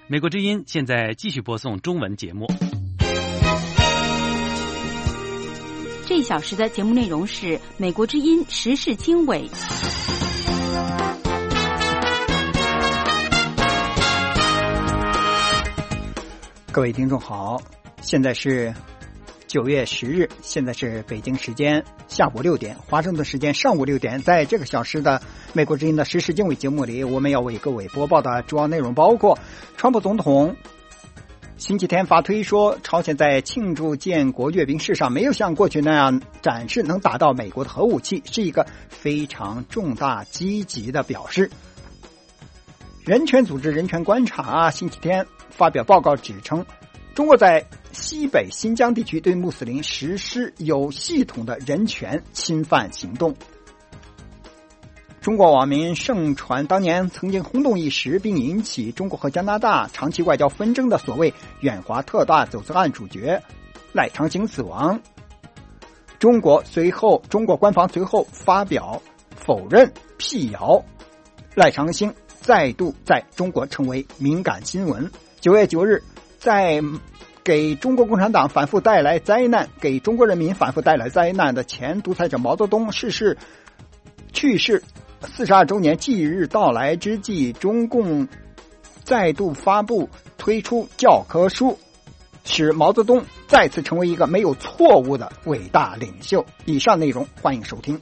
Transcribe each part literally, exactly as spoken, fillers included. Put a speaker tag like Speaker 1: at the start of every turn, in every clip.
Speaker 1: 美国之音现在继续播送中文节目。
Speaker 2: 这一小时的节目内容是美国之音时事经纬。
Speaker 3: 各位听众好，现在是九月十日，现在是北京时间下午六点，华盛顿时间上午六点。在这个小时的美国之音的时事经纬节目里，我们要为各位播报的主要内容包括：川普总统星期天发推说，朝鲜在庆祝建国阅兵式上没有像过去那样展示能打到美国的核武器，是一个非常重大积极的表示。人权组织人权观察星期天发表报告指称，中国在西北新疆地区对穆斯林实施有系统的人权侵犯行动。中国网民盛传当年曾经轰动一时并引起中国和加拿大长期外交纷争的所谓远华特大走私案主角赖昌星死亡。中国随后中国官方随后发表否认辟谣，赖昌星再度在中国成为敏感新闻。九月九日，在给中国共产党反复带来灾难，给中国人民反复带来灾难的前独裁者毛泽东逝世去世四十二周年忌日到来之际，中共再度发布推出教科书，使毛泽东再次成为一个没有错误的伟大领袖。以上内容欢迎收听。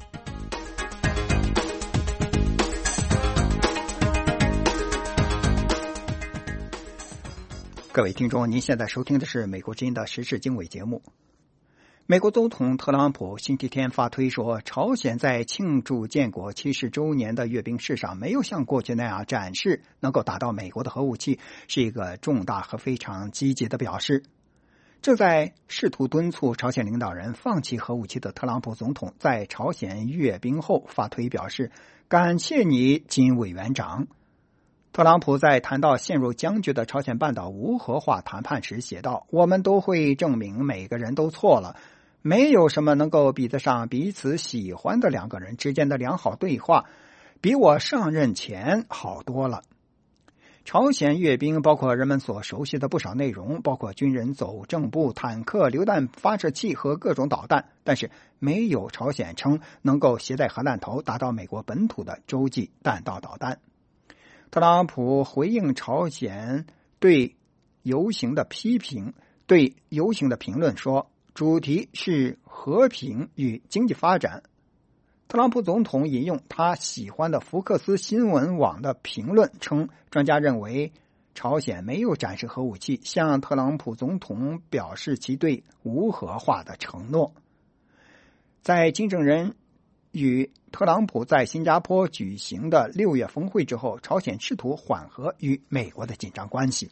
Speaker 3: 各位听众，您现在收听的是美国之音的时事经纬节目。美国总统特朗普星期天发推说，朝鲜在庆祝建国七十周年的阅兵式上没有像过去那样展示能够打到美国的核武器，是一个重大和非常积极的表示。正在试图敦促朝鲜领导人放弃核武器的特朗普总统在朝鲜阅兵后发推表示，感谢你金委员长。特朗普在谈到陷入僵局的朝鲜半岛无核化谈判时写道，我们都会证明每个人都错了，没有什么能够比得上彼此喜欢的两个人之间的良好对话，比我上任前好多了。朝鲜阅兵包括人们所熟悉的不少内容，包括军人走正步、坦克、榴弹发射器和各种导弹，但是没有朝鲜称能够携带核弹头打到美国本土的洲际弹道导弹。特朗普回应朝鲜对游行的批评，对游行的评论说，主题是和平与经济发展。特朗普总统引用他喜欢的福克斯新闻网的评论称，专家认为朝鲜没有展示核武器，向特朗普总统表示其对无核化的承诺。在金正恩与特朗普在新加坡举行的六月峰会之后，朝鲜试图缓和与美国的紧张关系。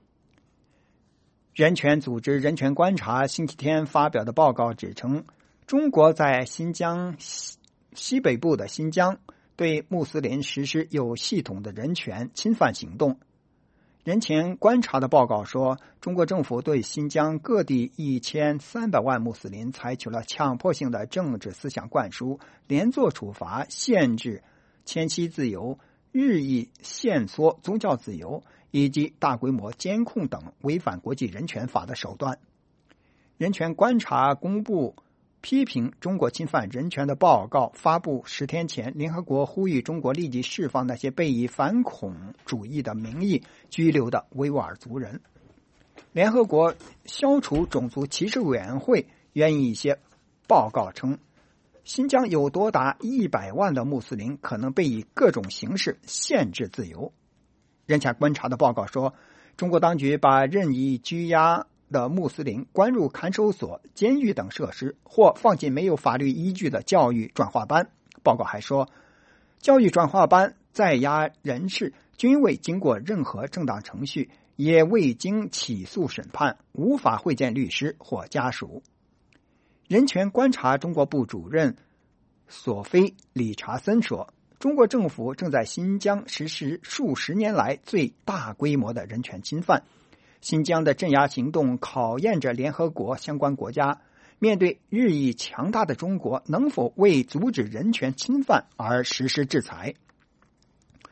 Speaker 3: 人权组织人权观察星期天发表的报告指称，中国在新疆西西北部的新疆对穆斯林实施有系统的人权侵犯行动。人权观察的报告说，中国政府对新疆各地一千三百万穆斯林采取了强迫性的政治思想灌输、连坐处罚、限制迁徙自由、日益限缩宗教自由以及大规模监控等违反国际人权法的手段。人权观察公布批评中国侵犯人权的报告发布十天前，联合国呼吁中国立即释放那些被以反恐主义的名义拘留的维吾尔族人。联合国消除种族歧视委员会援引一些报告称，新疆有多达一百万的穆斯林可能被以各种形式限制自由。人权观察的报告说，中国当局把任意拘押的穆斯林关入看守所、监狱等设施，或放进没有法律依据的教育转化班。报告还说，教育转化班在押人士均未经过任何正当程序，也未经起诉审判，无法会见律师或家属。人权观察中国部主任索菲·理查森说，中国政府正在新疆实施数十年来最大规模的人权侵犯。新疆的镇压行动考验着联合国相关国家面对日益强大的中国能否为阻止人权侵犯而实施制裁。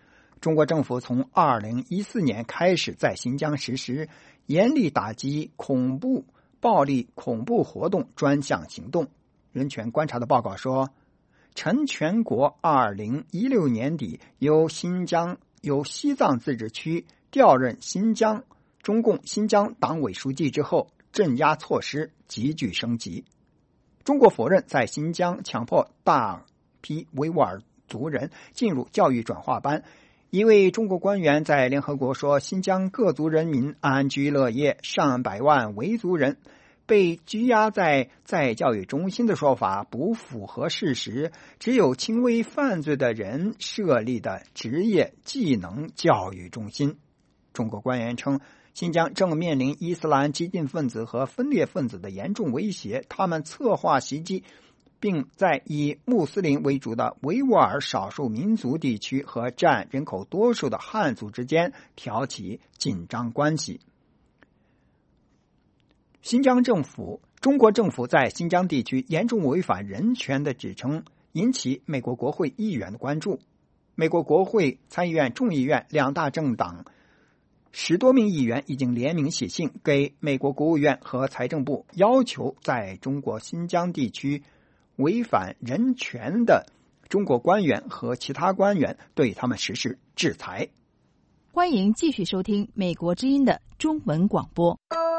Speaker 3: 中国政府从二零一四年开始在新疆实施严厉打击恐怖、暴力、恐怖活动专项行动。人权观察的报告说，陈全国二零一六年底由新疆由西藏自治区调任新疆中共新疆党委书记之后，镇压措施急剧升级。中国否认在新疆强迫大批维吾尔族人进入教育转化班。一位中国官员在联合国说，新疆各族人民安居乐业，上百万维族人被拘押在在教育中心的说法不符合事实，只有轻微犯罪的人设立的职业技能教育中心。中国官员称，新疆正面临伊斯兰激进分子和分裂分子的严重威胁，他们策划袭击，并在以穆斯林为主的维吾尔少数民族地区和占人口多数的汉族之间挑起紧张关系。新疆政府、中国政府在新疆地区严重违反人权的指称引起美国国会议员的关注。美国国会参议院、众议院两大政党十多名议员已经联名写信给美国国务院和财政部，要求在中国新疆地区违反人权的中国官员和其他官员对他们实施制裁。
Speaker 4: 欢迎继续收听美国之音的中文广播。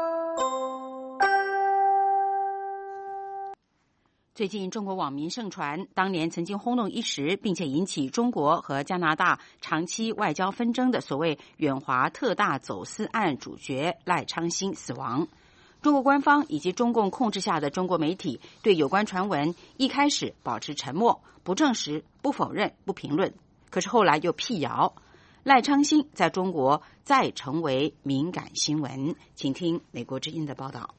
Speaker 2: 最近中国网民盛传当年曾经轰动一时并且引起中国和加拿大长期外交纷争的所谓远华特大走私案主角赖昌星死亡。中国官方以及中共控制下的中国媒体对有关传闻一开始保持沉默，不证实、不否认、不评论，可是后来又辟谣，赖昌星在中国再成为敏感新闻。请听美国之音的报道。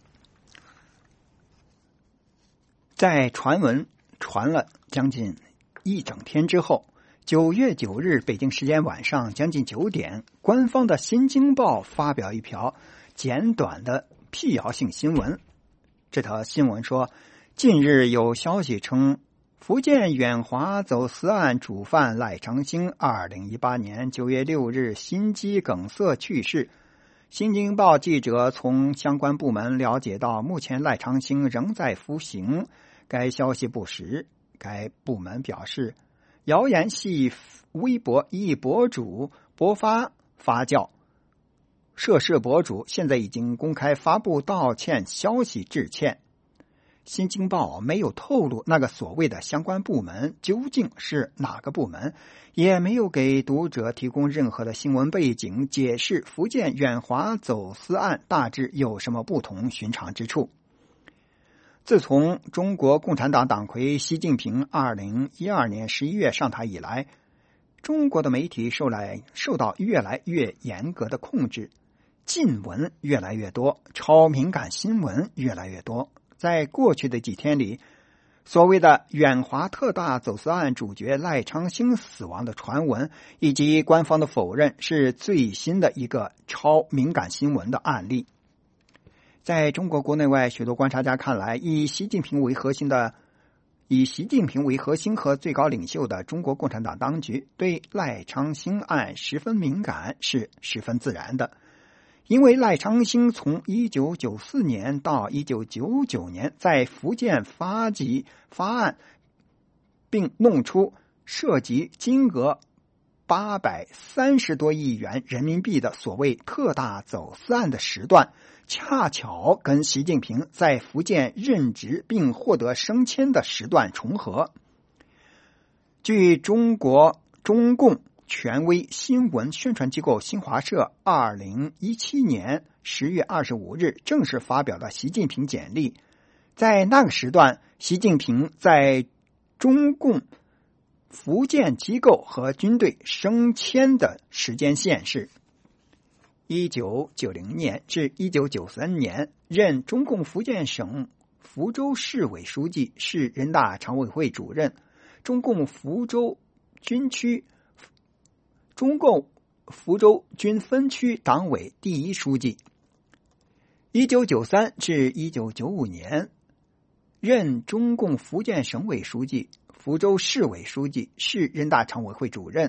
Speaker 3: 在传闻传了将近一整天之后，九月九日北京时间晚上将近九点，官方的《新京报》发表一条简短的辟谣性新闻。这条新闻说，近日有消息称，福建远华走私案主犯赖昌星二零一八年九月六日心肌梗塞去世。新京报记者从相关部门了解到，目前赖昌星仍在服刑。该消息不实，该部门表示，谣言系微博一博主博发发酵，涉事博主现在已经公开发布道歉消息致歉。新京报没有透露那个所谓的相关部门究竟是哪个部门，也没有给读者提供任何的新闻背景，解释福建远华走私案大致有什么不同寻常之处。自从中国共产党党魁习近平二零一二年十一月上台以来，中国的媒体受来受到越来越严格的控制，禁闻越来越多，超敏感新闻越来越多。在过去的几天里，所谓的远华特大走私案主角赖昌星死亡的传闻以及官方的否认，是最新的一个超敏感新闻的案例。在中国国内外许多观察家看来，以习近平为核心的以习近平为核心和最高领袖的中国共产党当局对赖昌星案十分敏感是十分自然的。因为赖昌星从一九九四年到一九九九年在福建发迹发案，并弄出涉及金额八百三十多亿元人民币的所谓特大走私案的时段，恰巧跟习近平在福建任职并获得升迁的时段重合。据中国中共权威新闻宣传机构新华社二零一七年十月二十五日正式发表的习近平简历，在那个时段，习近平在中共福建机构和军队升迁的时间线是一九九零年至一九九三年，任中共福建省福州市委书记，市人大常委会主任，中共福州军区中共福州军分区党委第一书记。一九九三至一九九五年，任中共福建省委书记、福州市委书记、市人大常委会主任，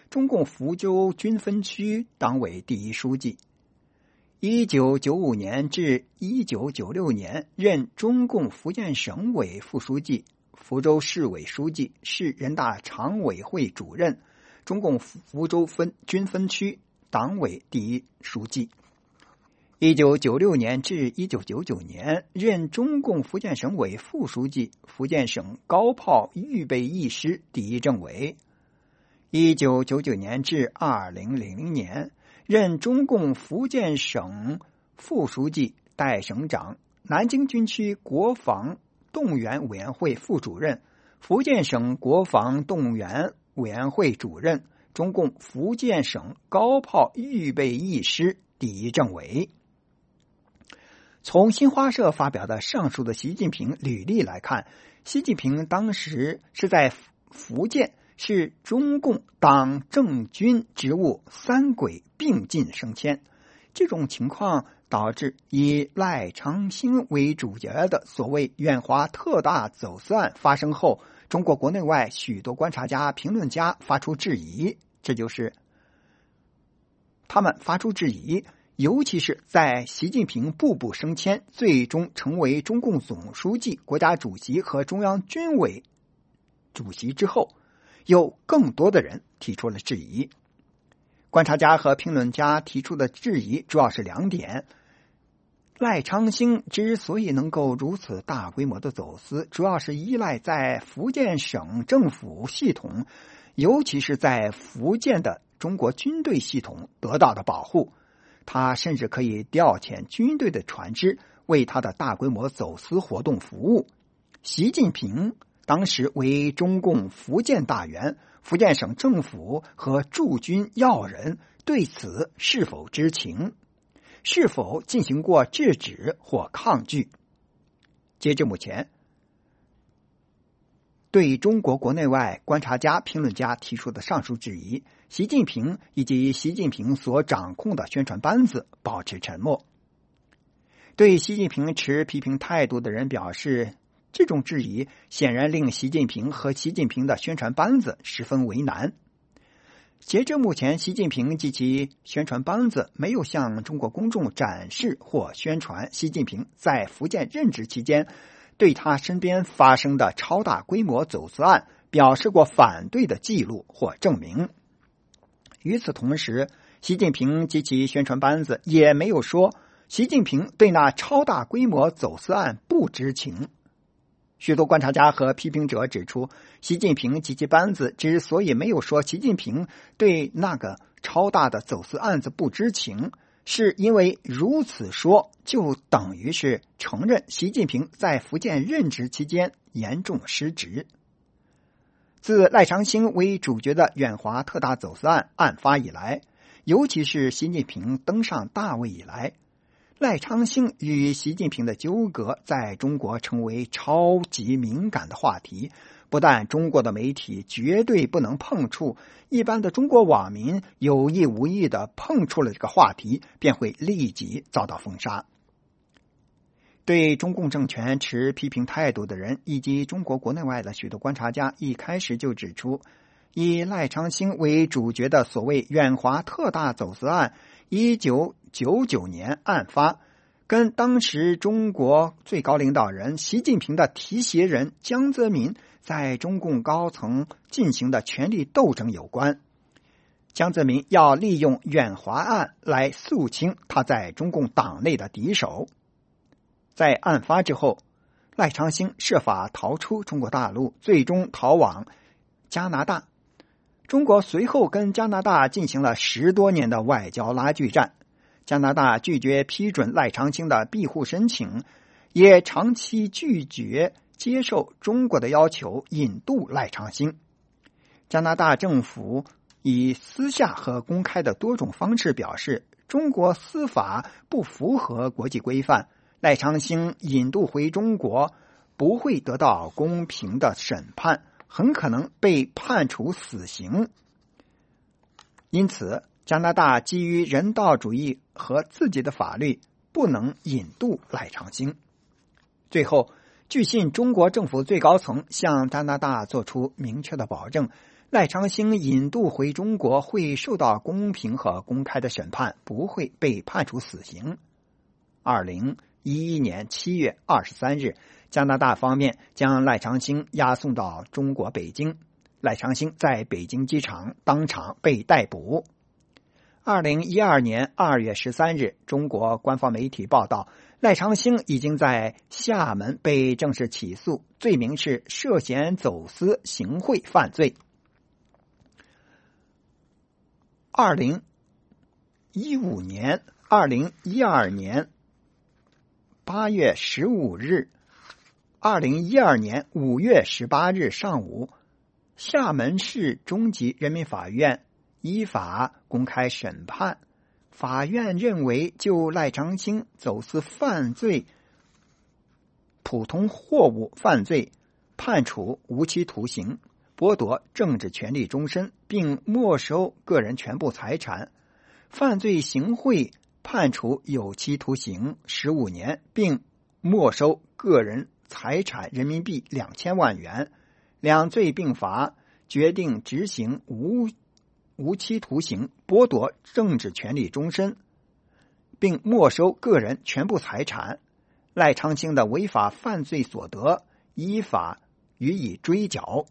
Speaker 3: 中共福州军分区党委第一书记。一九九五年至一九九六年任中共福建省委副书记、福州市委书记、市人大常委会主任，中共福州分军分区党委第一书记。一九九六年至一九九九年任中共福建省委副书记、福建省高炮预备役师第一政委。一九九九年至二零零零年任中共福建省副书记、代省长，南京军区国防动员委员会副主任，福建省国防动员委员会主任，中共福建省高炮预备役师第一政委。从新华社发表的上述的习近平履历来看，习近平当时是在福建是中共党政军职务三轨并进升迁，这种情况导致以赖昌星为主角的所谓远华特大走私案发生后，中国国内外许多观察家、评论家发出质疑，这就是他们发出质疑，尤其是在习近平步步升迁，最终成为中共总书记、国家主席和中央军委主席之后，有更多的人提出了质疑。观察家和评论家提出的质疑主要是两点：赖昌星之所以能够如此大规模的走私，主要是依赖在福建省政府系统，尤其是在福建的中国军队系统得到的保护。他甚至可以调遣军队的船只为他的大规模走私活动服务。习近平当时为中共福建大员，福建省政府和驻军要人对此是否知情？是否进行过制止或抗拒？截至目前，对中国国内外观察家、评论家提出的上述质疑，习近平以及习近平所掌控的宣传班子保持沉默。对习近平持批评态度的人表示，这种质疑显然令习近平和习近平的宣传班子十分为难。截至目前，习近平及其宣传班子没有向中国公众展示或宣传习近平在福建任职期间对他身边发生的超大规模走私案表示过反对的记录或证明。与此同时，习近平及其宣传班子也没有说习近平对那超大规模走私案不知情。许多观察家和批评者指出，习近平及其班子之所以没有说习近平对那个超大的走私案子不知情，是因为如此说就等于是承认习近平在福建任职期间严重失职。自赖昌星为主角的远华特大走私案案发以来，尤其是习近平登上大位以来，赖昌星与习近平的纠葛在中国成为超级敏感的话题，不但中国的媒体绝对不能碰触，一般的中国网民有意无意的碰触了这个话题，便会立即遭到封杀。对中共政权持批评态度的人以及中国国内外的许多观察家一开始就指出，以赖昌星为主角的所谓远华特大走私案一九九九年案发，跟当时中国最高领导人习近平的提携人江泽民在中共高层进行的权力斗争有关。江泽民要利用远华案来肃清他在中共党内的敌手。在案发之后，赖昌星设法逃出中国大陆，最终逃往加拿大。中国随后跟加拿大进行了十多年的外交拉锯战，加拿大拒绝批准赖昌星的庇护申请，也长期拒绝接受中国的要求引渡赖昌星。加拿大政府以私下和公开的多种方式表示，中国司法不符合国际规范，赖昌星引渡回中国不会得到公平的审判，很可能被判处死刑。因此，加拿大基于人道主义和自己的法律，不能引渡赖昌星。最后，据信中国政府最高层向加拿大做出明确的保证， 赖昌星引渡回中国会受到公平和公开的审判，不会被判处死刑。二零一一年七月二十三日，加拿大方面将赖昌星押送到中国北京，赖昌星在北京机场当场被逮捕。二零一二年二月十三日，中国官方媒体报道，赖昌星已经在厦门被正式起诉，罪名是涉嫌走私行贿犯罪。二零一五年、二零一二年八月十五日、二零一二年五月十八日上午，厦门市中级人民法院依法公开审判。法院认为，就赖昌星走私犯罪、普通货物犯罪，判处无期徒刑，剥夺政治权利终身，并没收个人全部财产；犯罪行贿判处有期徒刑十五年，并没收个人财产人民币两千万元。两罪并罚，决定执行无无期徒刑，剥夺政治权利终身，并没收个人全部财产。赖昌星的违法犯罪所得依法予以追缴。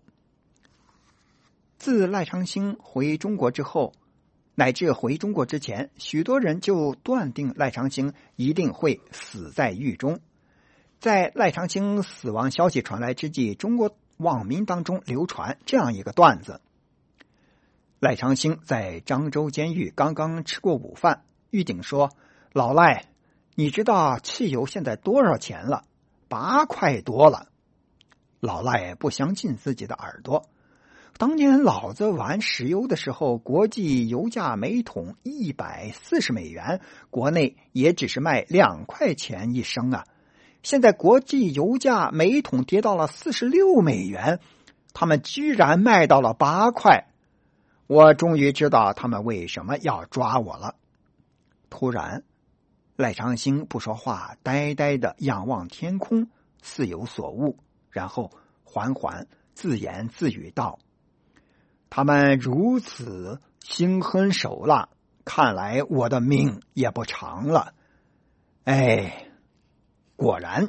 Speaker 3: 自赖昌星回中国之后，乃至回中国之前，许多人就断定赖昌星一定会死在狱中。在赖昌星死亡消息传来之际，中国网民当中流传这样一个段子：赖昌星在漳州监狱刚刚吃过午饭，狱警说：“老赖，你知道汽油现在多少钱了？八块多了。”老赖不相信自己的耳朵。当年老子玩石油的时候，国际油价每桶一百四十美元，国内也只是卖两块钱一升啊。现在国际油价每桶跌到了四十六美元，他们居然卖到了八块。我终于知道他们为什么要抓我了。突然，赖昌星不说话，呆呆地仰望天空，似有所悟，然后缓缓自言自语道：“他们如此心狠手辣，看来我的命也不长了。”哎，果然。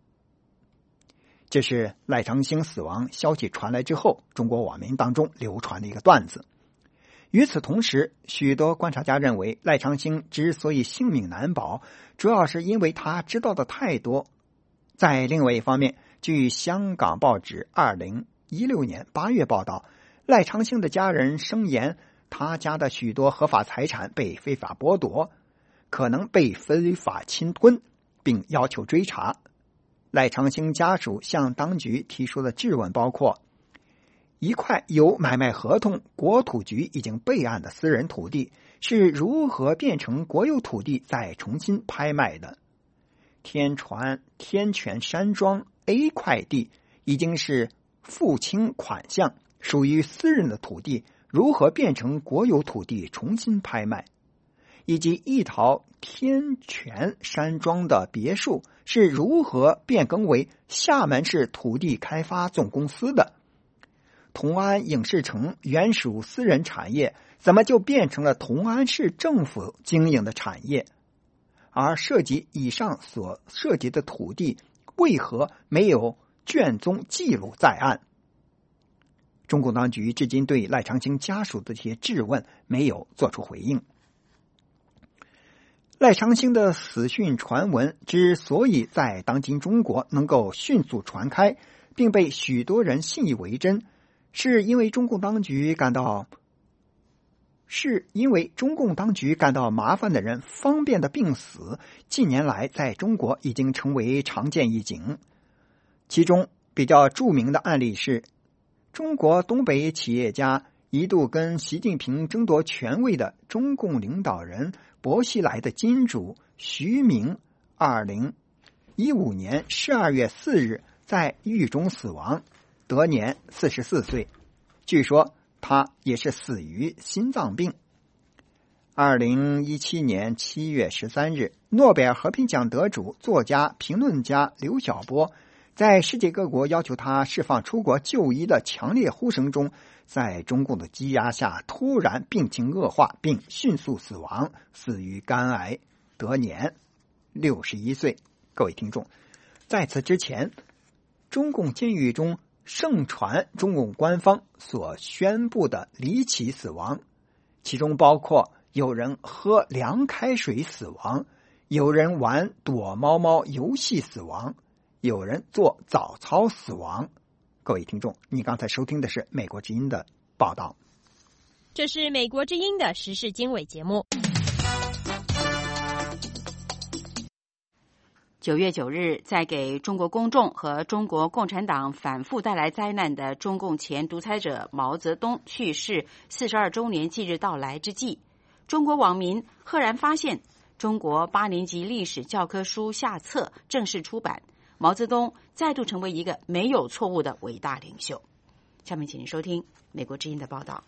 Speaker 3: 这是赖昌星死亡消息传来之后，中国网民当中流传的一个段子。与此同时，许多观察家认为，赖昌星之所以性命难保，主要是因为他知道的太多。在另外一方面，据香港报纸二零一六年八月报道，赖昌星的家人声言，他家的许多合法财产被非法剥夺，可能被非法侵吞，并要求追查。赖昌星家属向当局提出的质问包括：一块有买卖合同、国土局已经备案的私人土地是如何变成国有土地再重新拍卖的？天传天泉山庄 A 块地已经是付清款项，属于私人的土地，如何变成国有土地重新拍卖？以及一桃天泉山庄的别墅是如何变更为厦门市土地开发总公司的？同安影视城原属私人产业，怎么就变成了同安市政府经营的产业？而涉及以上所涉及的土地，为何没有卷宗记录在案？中共当局至今对赖昌星家属的这些质问没有做出回应。赖昌星的死讯传闻之所以在当今中国能够迅速传开，并被许多人信以为真，是因为中共当局感到是因为中共当局感到麻烦的人方便的病死，近年来在中国已经成为常见一景。其中比较著名的案例是，中国东北企业家一度跟习近平争夺权位的中共领导人薄熙来的金主徐明，二零一五年十二月四日在狱中死亡，得年四十四岁。据说他也是死于心脏病。二零一七年七月十三日，诺贝尔和平奖得主、作家、评论家刘晓波在世界各国要求他释放出国就医的强烈呼声中，在中共的羁押下突然病情恶化并迅速死亡，死于肝癌，得年六十一岁。各位听众，在此之前，中共监狱中盛传中共官方所宣布的离奇死亡，其中包括有人喝凉开水死亡，有人玩躲猫猫游戏死亡，有人做早操死亡。各位听众，你刚才收听的是美国之音的报道。
Speaker 5: 这是美国之音的时事经纬节目。
Speaker 2: 九月九日，在给中国公众和中国共产党反复带来灾难的中共前独裁者毛泽东去世四十二周年忌日到来之际，中国网民赫然发现，中国八年级历史教科书下册正式出版，毛泽东再度成为一个没有错误的伟大领袖。下面请您收听美国之音的报道。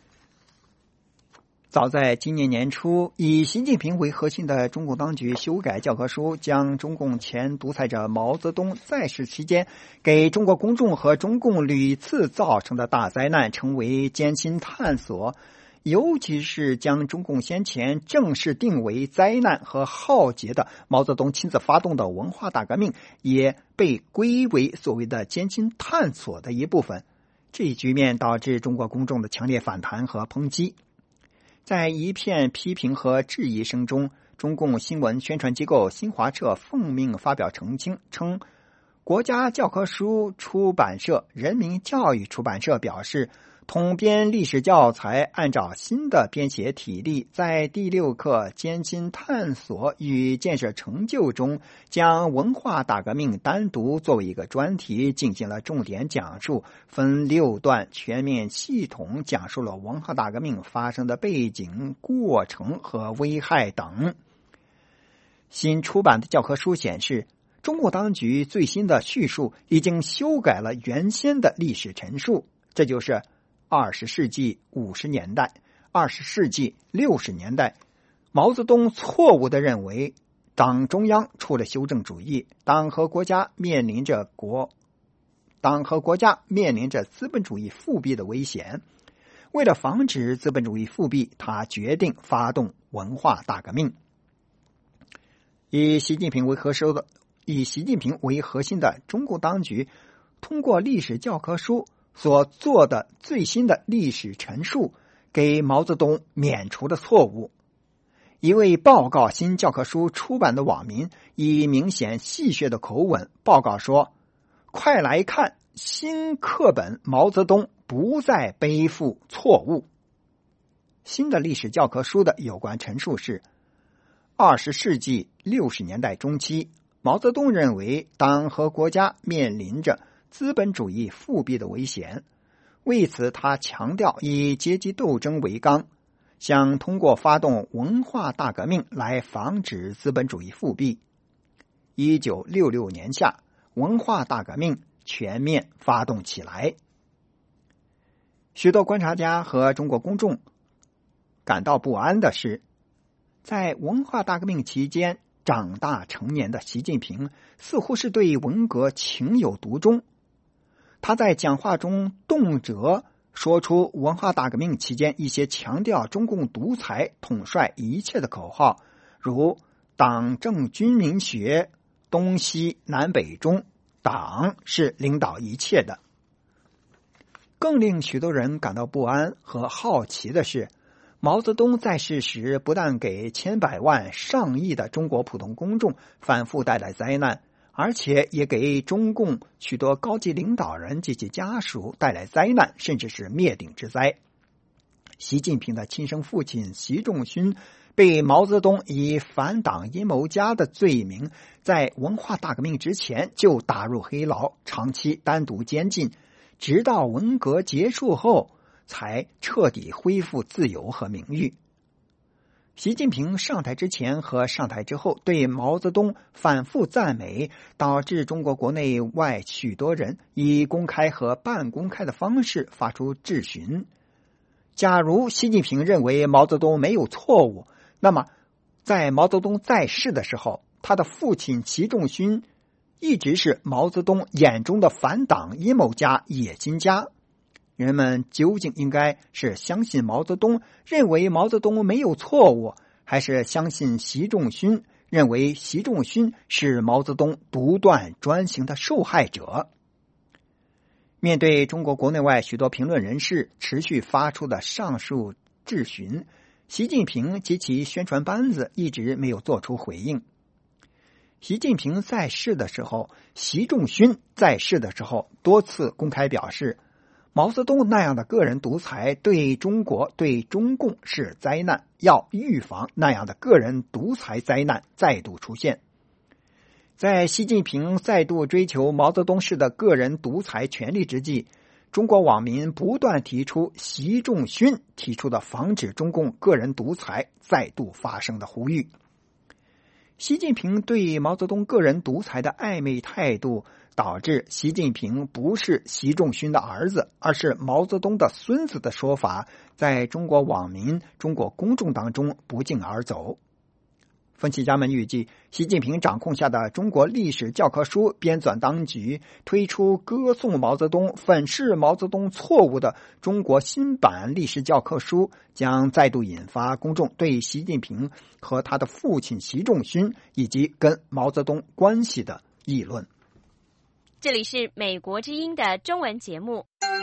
Speaker 3: 早在今年年初，以习近平为核心的中共当局修改教科书，将中共前独裁者毛泽东在世期间给中国公众和中共屡次造成的大灾难称为艰辛探索，尤其是将中共先前正式定为灾难和浩劫的毛泽东亲自发动的文化大革命也被归为所谓的艰辛探索的一部分。这一局面导致中国公众的强烈反弹和抨击。在一片批评和质疑声中，中共新闻宣传机构新华社奉命发表澄清，称国家教科书出版社人民教育出版社表示，统编历史教材按照新的编写体例，在第六课艰辛探索与建设成就中，将文化大革命单独作为一个专题进行了重点讲述，分六段全面系统讲述了文化大革命发生的背景、过程和危害等。新出版的教科书显示，中国当局最新的叙述已经修改了原先的历史陈述，这就是二十世纪五十年代、二十世纪六十年代，毛泽东错误地认为党中央出了修正主义，党和国家面临着国党和国家面临着资本主义复辟的危险。为了防止资本主义复辟，他决定发动文化大革命。以习近平为核心的以习近平为核心的中国当局，通过历史教科书所做的最新的历史陈述，给毛泽东免除了错误。一位报告新教科书出版的网民以明显戏谑的口吻报告说：“快来看，新课本毛泽东不再背负错误。”新的历史教科书的有关陈述是：二十世纪六十年代中期，毛泽东认为党和国家面临着资本主义复辟的危险，为此他强调以阶级斗争为纲，想通过发动文化大革命来防止资本主义复辟。一九六六年夏，文化大革命全面发动起来。许多观察家和中国公众感到不安的是，在文化大革命期间长大成年的习近平似乎是对文革情有独钟。他在讲话中动辄说出文化大革命期间一些强调中共独裁统帅一切的口号，如党政军民学、东西南北中，党是领导一切的。更令许多人感到不安和好奇的是，毛泽东在世时不但给千百万上亿的中国普通公众反复带来灾难，而且也给中共许多高级领导人及其家属带来灾难，甚至是灭顶之灾。习近平的亲生父亲习仲勋被毛泽东以反党阴谋家的罪名，在文化大革命之前就打入黑牢，长期单独监禁，直到文革结束后才彻底恢复自由和名誉。习近平上台之前和上台之后对毛泽东反复赞美，导致中国国内外许多人以公开和半公开的方式发出质询。假如习近平认为毛泽东没有错误，那么在毛泽东在世的时候，他的父亲习仲勋一直是毛泽东眼中的反党阴谋家、野心家。人们究竟应该是相信毛泽东，认为毛泽东没有错误，还是相信习仲勋，认为习仲勋是毛泽东独断专行的受害者？面对中国国内外许多评论人士持续发出的上述质询，习近平及其宣传班子一直没有做出回应。习近平在世的时候，习仲勋在世的时候多次公开表示，毛泽东那样的个人独裁对中国、对中共是灾难，要预防那样的个人独裁灾难再度出现。在习近平再度追求毛泽东式的个人独裁权力之际，中国网民不断提出习仲勋提出的防止中共个人独裁再度发生的呼吁。习近平对毛泽东个人独裁的暧昧态度，导致习近平不是习仲勋的儿子，而是毛泽东的孙子的说法，在中国网民、中国公众当中不胫而走。分析家们预计，习近平掌控下的中国历史教科书编纂当局推出歌颂毛泽东、粉饰毛泽东错误的中国新版历史教科书，将再度引发公众对习近平和他的父亲习仲勋以及跟毛泽东关系的议论。
Speaker 5: 这里是美国之音的中文节目。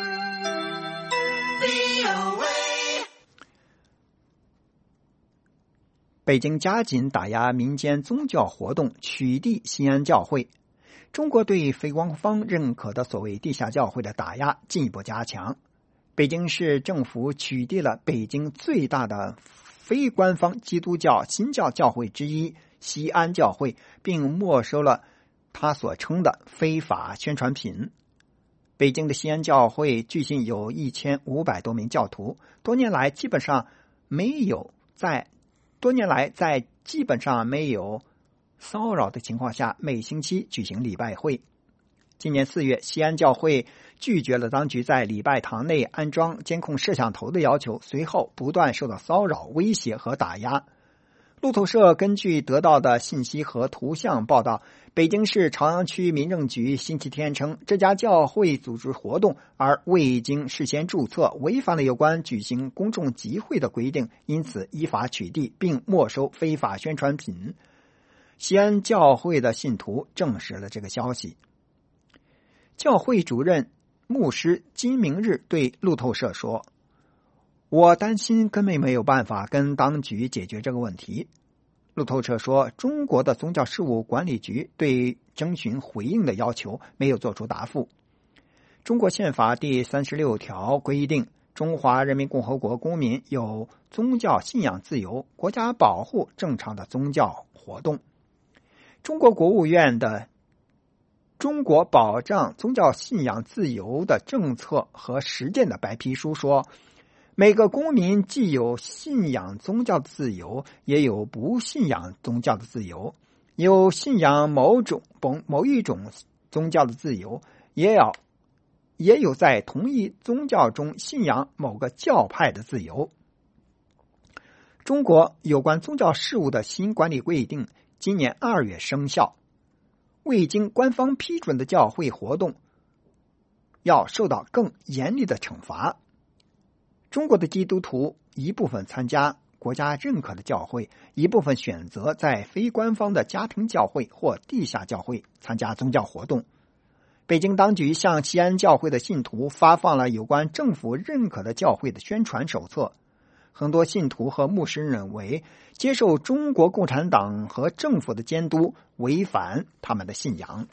Speaker 3: 北京加紧打压民间宗教活动，取缔西安教会。中国对非官方认可的所谓地下教会的打压进一步加强。北京市政府取缔了北京最大的非官方基督教新教教会之一西安教会，并没收了他所称的非法宣传品。北京的西安教会距今有一千五百多名教徒，多年来基本上没有在多年来在基本上没有骚扰的情况下，每星期举行礼拜会。今年四月，西安教会拒绝了当局在礼拜堂内安装监控摄像头的要求，随后不断受到骚扰、威胁和打压。路透社根据得到的信息和图像报道，北京市朝阳区民政局星期天称，这家教会组织活动而未经事先注册，违反了有关举行公众集会的规定，因此依法取缔并没收非法宣传品。西安教会的信徒证实了这个消息。教会主任牧师金明日对路透社说，我担心根本没有办法跟当局解决这个问题。路透社说，中国的宗教事务管理局对征询回应的要求没有作出答复。中国宪法第三十六条规定，中华人民共和国公民有宗教信仰自由，国家保护正常的宗教活动。中国国务院的中国保障宗教信仰自由的政策和实践的白皮书说，每个公民既有信仰宗教的自由，也有不信仰宗教的自由，有信仰某种某一种宗教的自由，也要也有在同一宗教中信仰某个教派的自由。中国有关宗教事务的新管理规定今年二月生效，未经官方批准的教会活动要受到更严厉的惩罚。中国的基督徒一部分参加国家认可的教会，一部分选择在非官方的家庭教会或地下教会参加宗教活动。北京当局向西安教会的信徒发放了有关政府认可的教会的宣传手册。很多信徒和牧师认为，接受中国共产党和政府的监督违反他们的信仰。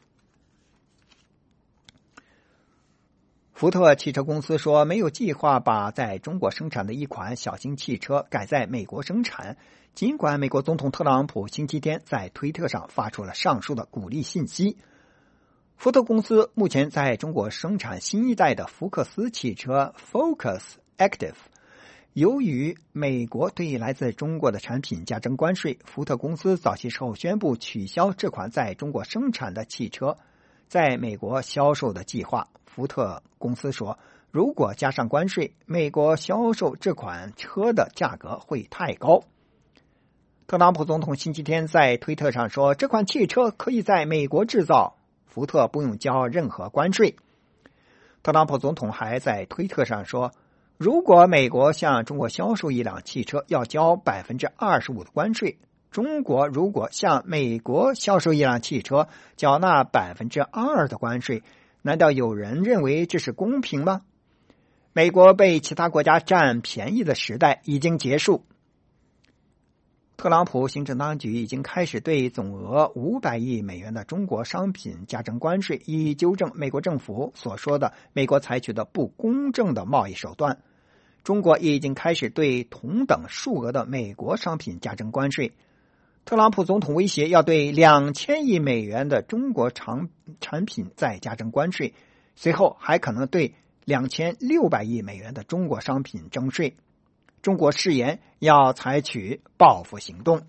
Speaker 3: 福特汽车公司说，没有计划把在中国生产的一款小型汽车改在美国生产，尽管美国总统特朗普星期天在推特上发出了上述的鼓励信息。福特公司目前在中国生产新一代的福克斯汽车 Focus Active。由于美国对来自中国的产品加征关税，福特公司早些时候宣布取消这款在中国生产的汽车在美国销售的计划。福特公司说，如果加上关税，美国销售这款车的价格会太高。特朗普总统星期天在推特上说，这款汽车可以在美国制造， 福特不用交任何关税。特朗普总统还在推特上说，如果美国向中国销售一辆汽车要交 百分之二十五 的关税，中国如果向美国销售一辆汽车缴纳 百分之二 的关税，难道有人认为这是公平吗？美国被其他国家占便宜的时代已经结束。特朗普行政当局已经开始对总额五百亿美元的中国商品加征关税，以纠正美国政府所说的美国采取的不公正的贸易手段。中国也已经开始对同等数额的美国商品加征关税。特朗普总统威胁要对两千亿美元的中国产产品再加征关税，随后还可能对两千六百亿美元的中国商品征税。中国誓言要采取报复行动。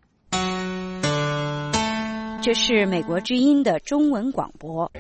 Speaker 2: 这是美国之音的中文广播。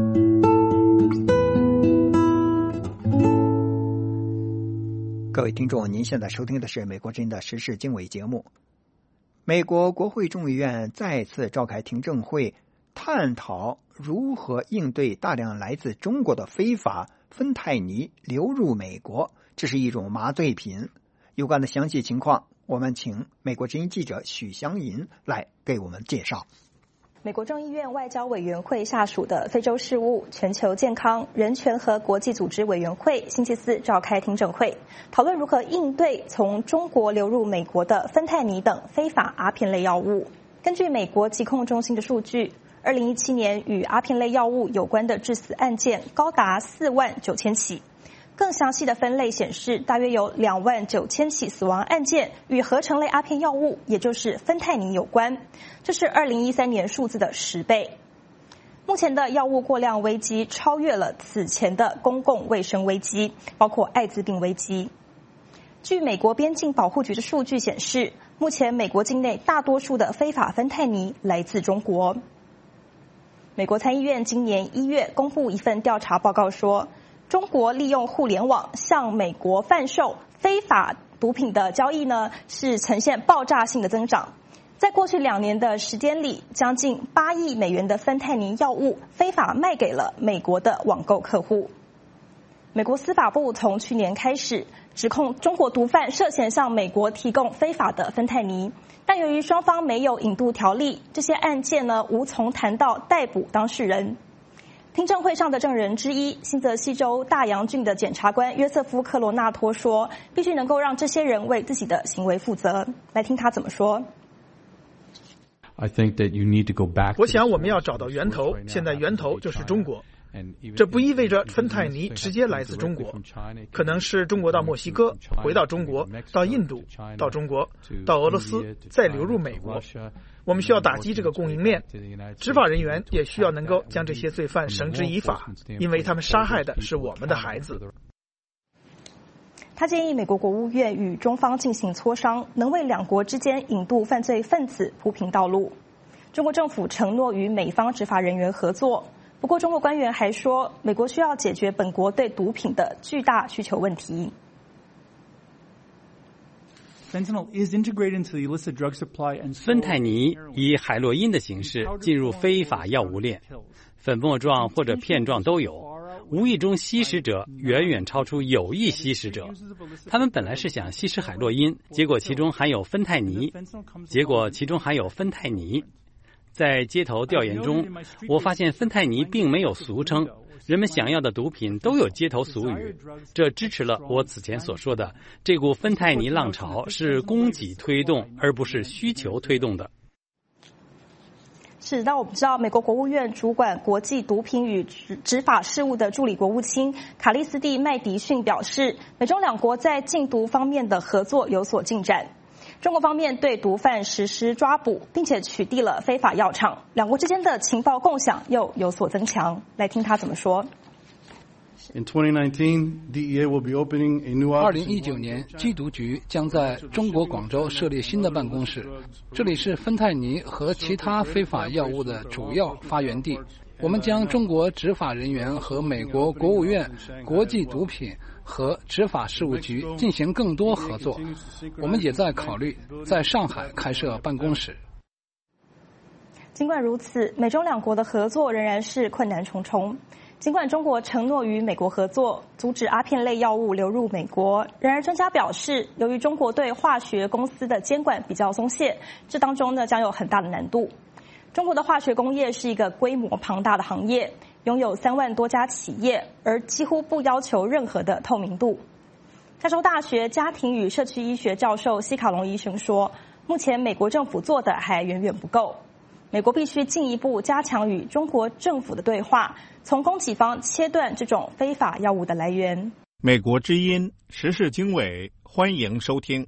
Speaker 3: 各位听众，您现在收听的是美国之音的时事经纬节目。美国国会众议院再次召开听证会，探讨如何应对大量来自中国的非法芬太尼流入美国，这是一种麻醉品。有关的详细情况，我们请美国之音记者许湘银来给我们介绍。
Speaker 6: 美国众议院外交委员会下属的非洲事务、全球健康、人权和国际组织委员会星期四召开听证会，讨论如何应对从中国流入美国的芬太尼等非法阿片类药物。根据美国疾控中心的数据，二零一七年与阿片类药物有关的致死案件高达四万九千起。更详细的分类显示，大约有两万九千起死亡案件与合成类阿片药物，也就是芬太尼有关，这是二零一三年数字的十倍。目前的药物过量危机超越了此前的公共卫生危机，包括艾滋病危机。据美国边境保护局的数据显示，目前美国境内大多数的非法芬太尼来自中国。美国参议院今年一月公布一份调查报告说，中国利用互联网向美国贩售非法毒品的交易呢，是呈现爆炸性的增长。在过去两年的时间里，将近八亿美元的芬太尼药物非法卖给了美国的网购客户。美国司法部从去年开始指控中国毒贩涉嫌向美国提供非法的芬太尼，但由于双方没有引渡条例，这些案件呢无从谈到逮捕当事人。听证会上的证人之一，新泽西州大洋郡的检察官约瑟夫·克罗纳托说，必须能够让这些人为自己的行为负责。来听他怎么说。
Speaker 7: 我想我们要找到源头，现在源头就是中国。这不意味着芬太尼直接来自中国，可能是中国到墨西哥，回到中国，到印度，到中国，到俄罗斯，再流入美国。我们需要打击这个供应链，执法人员也需要能够将这些罪犯绳之以法，因为他们杀害的是我们的孩子。
Speaker 6: 他建议美国国务院与中方进行磋商，能为两国之间引渡犯罪分子铺平道路。中国政府承诺与美方执法人员合作，不过中国官员还说，美国需要解决本国对毒品的巨大需求问题。
Speaker 1: 芬太尼以海洛因的形式进入非法药物链，粉末状或者片状都有，无意中吸食者远远超出有意吸食者。他们本来是想吸食海洛因，结果其中含有芬太尼，结果其中含有芬太尼。在街头调研中，我发现芬太尼并没有俗称，人们想要的毒品都有街头俗语，这支持了我此前所说的，这股芬太尼浪潮是供给推动，而不是需求推动的。
Speaker 6: 是，那我们知道，美国国务院主管国际毒品与执法事务的助理国务卿卡利斯蒂·麦迪逊表示，美中两国在禁毒方面的合作有所进展。中国方面对毒贩实施抓捕，并且取缔了非法药厂，两国之间的情报共享又有所增强。来听他怎么说。
Speaker 8: 二零一九年，缉毒局将在中国广州设立新的办公室，这里是芬太尼和其他非法药物的主要发源地。我们将中国执法人员和美国国务院国际毒品和执法事务局进行更多合作。我们也在考虑在上海开设办公室。
Speaker 6: 尽管如此，美中两国的合作仍然是困难重重。尽管中国承诺与美国合作，阻止阿片类药物流入美国，然而专家表示，由于中国对化学公司的监管比较松懈，这当中呢将有很大的难度。中国的化学工业是一个规模庞大的行业，拥有三万多家企业，而几乎不要求任何的透明度。加州大学家庭与社区医学教授西卡隆医生说，目前美国政府做的还远远不够，美国必须进一步加强与中国政府的对话，从供给方切断这种非法药物的来源。
Speaker 9: 美国之音时事经纬，欢迎收听。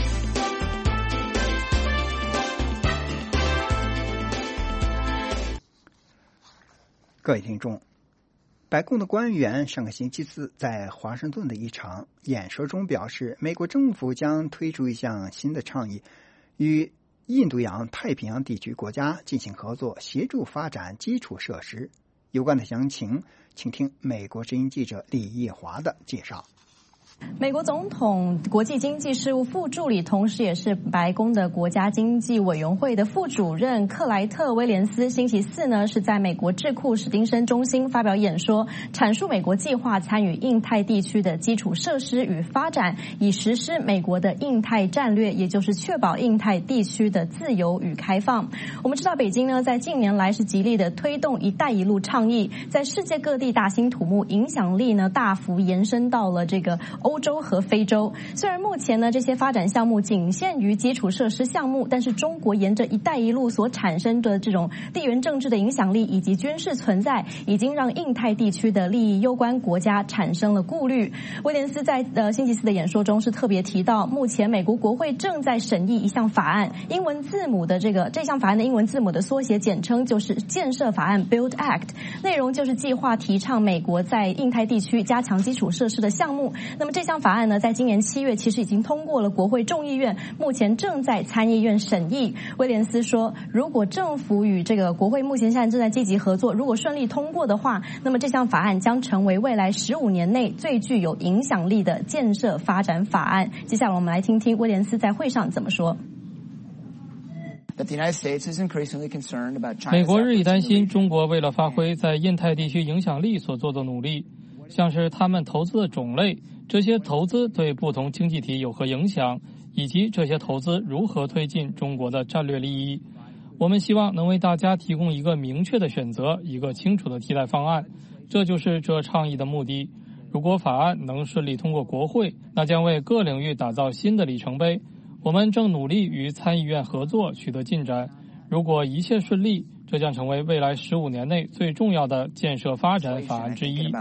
Speaker 3: 各位听众，白宫的官员上个星期四在华盛顿的一场演说中表示，美国政府将推出一项新的倡议，与印度洋太平洋地区国家进行合作，协助发展基础设施。有关的详情，请听美国之音记者李叶华的介绍。
Speaker 10: 美国总统国际经济事务副助理，同时也是白宫的国家经济委员会的副主任克莱特·威廉斯，星期四呢是在美国智库史丁森中心发表演说，阐述美国计划参与印太地区的基础设施与发展，以实施美国的印太战略，也就是确保印太地区的自由与开放。我们知道，北京呢在近年来是极力的推动“一带一路”倡议，在世界各地大兴土木，影响力呢大幅延伸到了这个欧洲和非洲。虽然目前呢这些发展项目仅限于基础设施项目，但是中国沿着一带一路所产生的这种地缘政治的影响力以及军事存在，已经让印太地区的利益攸关国家产生了顾虑。威廉斯在呃星期四的演说中是特别提到，目前美国国会正在审议一项法案，英文字母的这个这项法案的英文字母的缩写简称就是建设法案 Build Act， 内容就是计划提倡美国在印太地区加强基础设施的项目。那么这项法案呢，在今年七月其实已经通过了国会众议院，目前正在参议院审议。威廉斯说，如果政府与这个国会目前现在正在积极合作，如果顺利通过的话，那么这项法案将成为未来十五年内最具有影响力的建设发展法案。接下来我们来听听威廉斯在会上怎么说。
Speaker 11: 美国日益担心中国为了发挥在印太地区影响力所做的努力，像是他们投资的种类，这些投资对不同经济体有何影响，以及这些投资如何推进中国的战略利益。我们希望能为大家提供一个明确的选择，一个清楚的替代方案，这就是这倡议的目的。如果法案能顺利通过国会，那将为各领域打造新的里程碑。我们正努力与参议院合作取得进展，如果一切顺利，这将成为未来十五年内最重要的建设发展法案之一。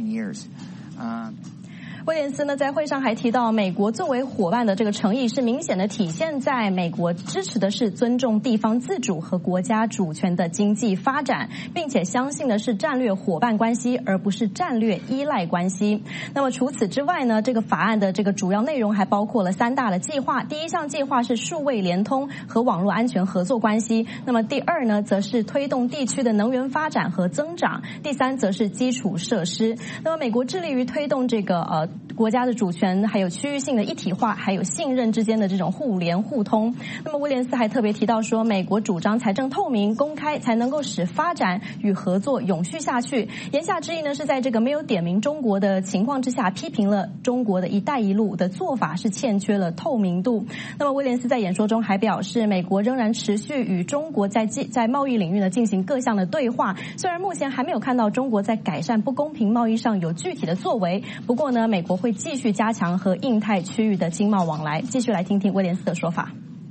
Speaker 10: 威廉斯呢在会上还提到，美国作为伙伴的这个诚意是明显的体现在美国支持的是尊重地方自主和国家主权的经济发展，并且相信的是战略伙伴关系，而不是战略依赖关系。那么除此之外呢，这个法案的这个主要内容还包括了三大的计划。第一项计划是数位联通和网络安全合作关系，那么第二呢则是推动地区的能源发展和增长，第三则是基础设施。那么美国致力于推动这个呃国家的主权还有区域性的一体化，还有信任之间的这种互联互通。那么威廉斯还特别提到说，美国主张财政透明公开，才能够使发展与合作永续下去。言下之意呢，是在这个没有点名中国的情况之下，批评了中国的一带一路的做法是欠缺了透明度。那么威廉斯在演说中还表示，美国仍然持续与中国在在贸易领域呢进行各项的对话，虽然目前还没有看到中国在改善不公平贸易上有具体的作为，不过呢美国会继续加强和印太区域的经贸往来。继续来听听威廉斯的说法。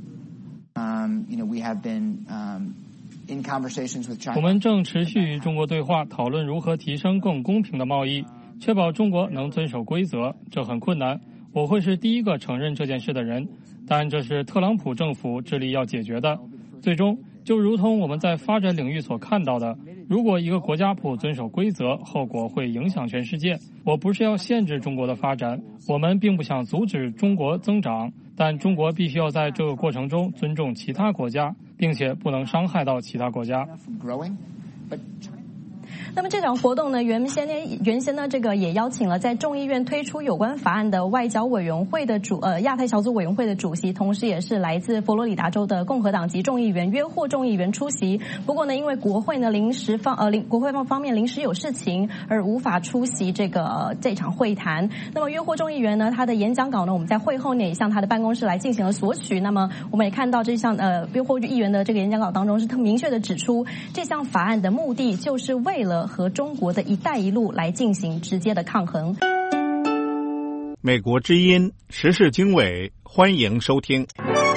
Speaker 11: 我们正持续与中国对话，讨论如何提升更公平的贸易，确保中国能遵守规则。这很困难，我会是第一个承认这件事的人，但这是特朗普政府致力要解决的。最终，就如同我们在发展领域所看到的，如果一个国家不遵守规则，后果会影响全世界。我不是要限制中国的发展，我们并不想阻止中国增长，但中国必须要在这个过程中尊重其他国家，并且不能伤害到其他国家。
Speaker 10: 那么这场活动呢，原先呢原先呢这个也邀请了在众议院推出有关法案的外交委员会的主呃亚太小组委员会的主席，同时也是来自佛罗里达州的共和党籍众议员约霍众议员出席。不过呢，因为国会呢临时方呃临国会方方面临时有事情而无法出席这个、呃、这场会谈。那么约霍众议员呢，他的演讲稿呢，我们在会后呢也向他的办公室来进行了索取。那么我们也看到这项呃约霍议员的这个演讲稿当中是特明确的指出，这项法案的目的就是为了和中国的一带一路来进行直接的抗衡。
Speaker 9: 美国之音时事经纬，欢迎收听。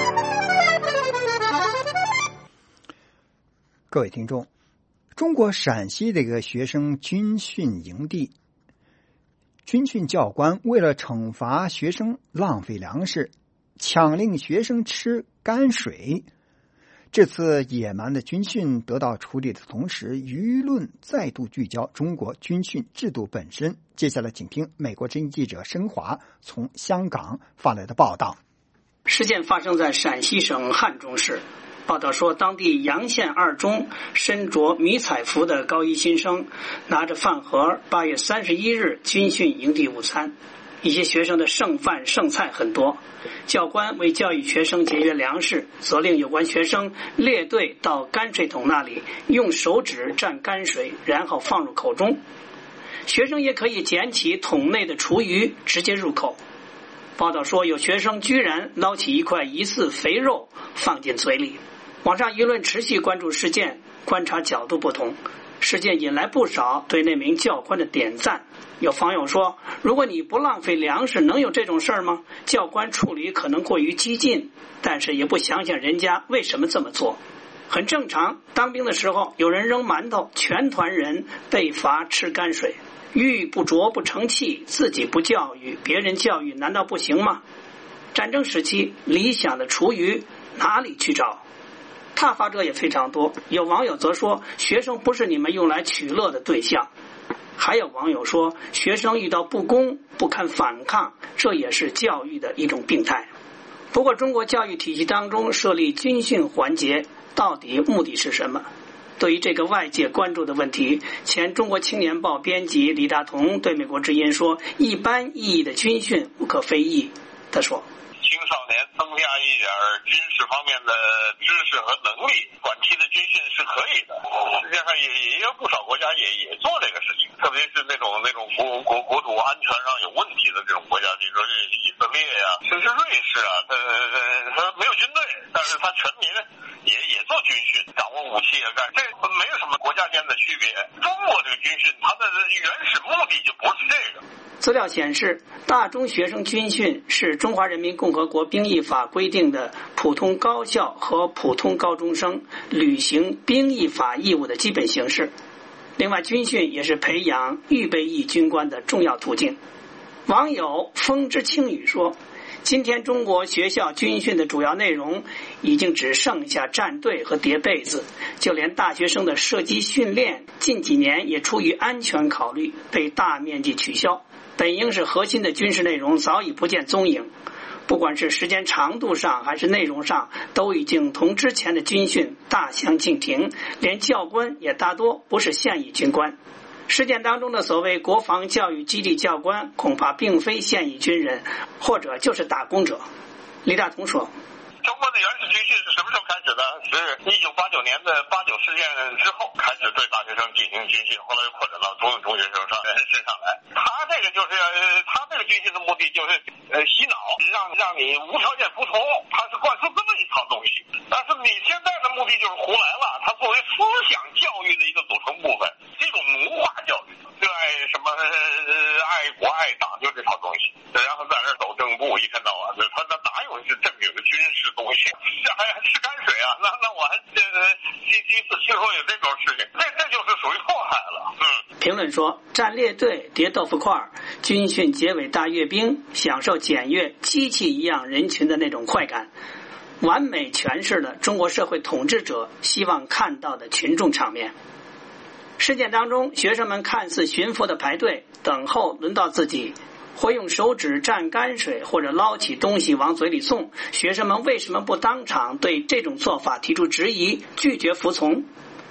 Speaker 3: 各位听众，中国陕西的一个学生军训营地，军训教官为了惩罚学生浪费粮食，强令学生吃泔水。这次野蛮的军训得到处理的同时，舆论再度聚焦中国军训制度本身。接下来请听美国之音记者申华从香港发来的报道。
Speaker 12: 事件发生在陕西省汉中市。报道说，当地洋县二中身着迷彩服的高一新生拿着饭盒，八月三十一日军训营地午餐。一些学生的剩饭剩菜很多，教官为教育学生节约粮食，责令有关学生列队到泔水桶那里，用手指蘸泔水，然后放入口中。学生也可以捡起桶内的厨余直接入口。报道说，有学生居然捞起一块疑似肥肉放进嘴里。网上舆论持续关注事件，观察角度不同。事件引来不少对那名教官的点赞。有网友说，如果你不浪费粮食，能有这种事儿吗？教官处理可能过于激进，但是也不想想人家为什么这么做。很正常，当兵的时候有人扔馒头，全团人被罚吃泔水。玉不琢不成器，自己不教育，别人教育难道不行吗？战争时期理想的厨余哪里去找？挞伐者也非常多，有网友则说，学生不是你们用来取乐的对象。还有网友说，学生遇到不公不肯反抗，这也是教育的一种病态。不过中国教育体系当中设立军训环节，到底目的是什么？对于这个外界关注的问题，前中国青年报编辑李大同对美国之音说，一般意义的军训无可非议。他说，
Speaker 13: 青少年增加一点军事方面的知识和能力，短期的军训是可以的。实际上也也有不少国家也也做这个事情，特别是那种那种国国国土安全上有问题的这种国家，比如说以色列呀、啊，甚至瑞士啊，呃他没有军队，但是他全民也也做军训，掌握武器啊，干这没有什么国家间的区别。中国这个军训，它的原始目的就不是这个。
Speaker 12: 资料显示，大中学生军训是中华人民共和国兵役法规定的普通高校和普通高中生履行兵役法义务的基本形式。另外，军训也是培养预备役军官的重要途径。网友风之轻语说，今天中国学校军训的主要内容已经只剩下站队和叠被子，就连大学生的射击训练近几年也出于安全考虑被大面积取消，本应是核心的军事内容早已不见踪影。不管是时间长度上还是内容上，都已经同之前的军训大相径庭，连教官也大多不是现役军官。事件当中的所谓国防教育基地教官，恐怕并非现役军人，或者就是打工者。李大同说，
Speaker 13: 中国的原始军训是什么时候开始的？是一九八九年的八九事件之后开始对大学生进行军训，后来又扩展到中中学生上身上来。他这个就是他这个军训的目的就是呃洗脑，让让你无条件服从，他是灌输这么一套东西。但是你现在的目的就是胡来了，他作为思想教育的一个组成部分，这种奴化教育，热爱什么呃爱国爱党，就这套东西。然后在那走正步，一天到晚的，他那哪有是正经的军事东西？这还还吃泔水啊？那那我还这个第第一次听说有这种事情，这这就是属于迫害了。嗯。
Speaker 12: 评论说，站列队叠豆腐块，军训结尾大阅兵，享受检阅机器一样人群的那种快感，完美诠释了中国社会统治者希望看到的群众场面。事件当中，学生们看似驯服的排队等候轮到自己，或用手指蘸泔水，或者捞起东西往嘴里送，学生们为什么不当场对这种做法提出质疑，拒绝服从？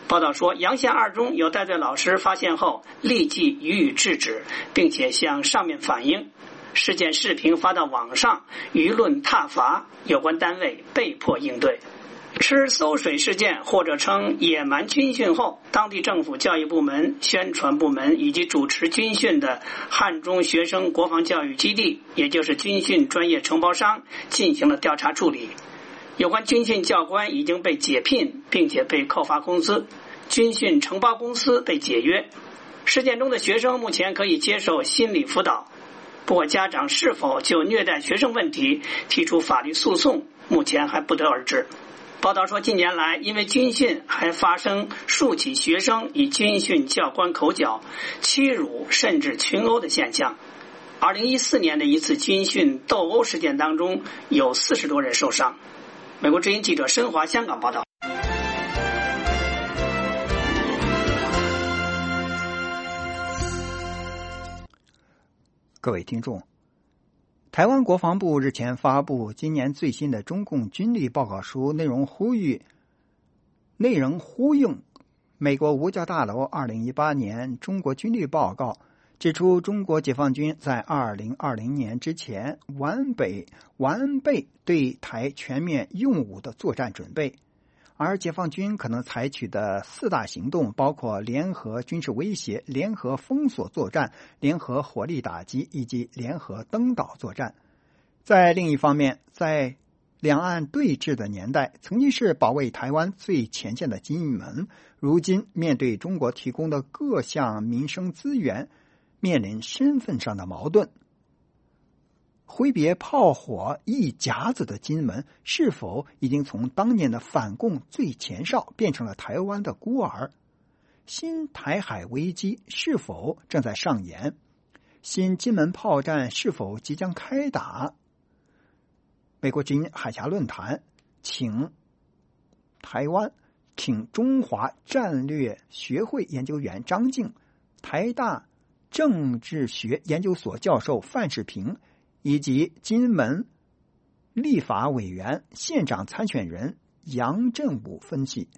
Speaker 12: 报道说，阳县二中有带队老师发现后立即予以制止，并且向上面反映。事件视频发到网上，舆论挞伐，有关单位被迫应对。吃馊水事件或者称野蛮军训后，当地政府教育部门、宣传部门以及主持军训的汉中学生国防教育基地，也就是军训专业承包商进行了调查处理。有关军训教官已经被解聘，并且被扣发工资，军训承包公司被解约。事件中的学生目前可以接受心理辅导，不过家长是否就虐待学生问题提出法律诉讼，目前还不得而知。报道说，近年来因为军训还发生数起学生与军训教官口角、欺辱甚至群殴的现象。二零一四年的一次军训斗殴事件当中，有四十多人受伤。美国之音记者申华香港报道。
Speaker 3: 各位听众，台湾国防部日前发布今年最新的中共军力报告书，内容呼吁内容呼应美国五角大楼二零一八年中国军力报告，指出中国解放军在二零二零年之前完备完备对台全面用武的作战准备，而解放军可能采取的四大行动包括联合军事威胁、联合封锁作战、联合火力打击以及联合登岛作战。在另一方面，在两岸对峙的年代，曾经是保卫台湾最前线的金门，如今面对中国提供的各项民生资源，面临身份上的矛盾。挥别炮火一甲子的金门，是否已经从当年的反共最前哨变成了台湾的孤儿？新台海危机是否正在上演？新金门炮战是否即将开打？美国之音海峡论坛请台湾请中华战略学会研究员张静、台大政治学研究所教授范世平以及金门立法委员、县长参选人杨振武分析。